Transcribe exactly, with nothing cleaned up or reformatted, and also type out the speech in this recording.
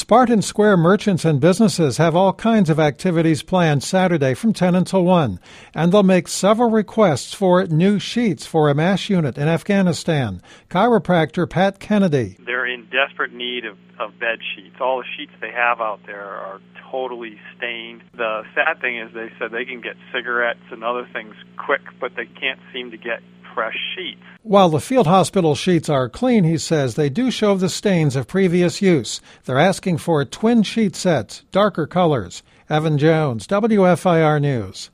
Spartan Square merchants and businesses have all kinds of activities planned Saturday from ten until one, and they'll make several requests for new sheets for a MASH unit in Afghanistan. Chiropractor Pat Kennedy. They're in desperate need of, of bed sheets. All the sheets they have out there are totally stained. The sad thing is they said they can get cigarettes and other things quick, but they can't seem to get fresh sheets. While the field hospital sheets are clean, he says, they do show the stains of previous use. They're asking for twin sheet sets, darker colors. Evan Jones, W F I R News.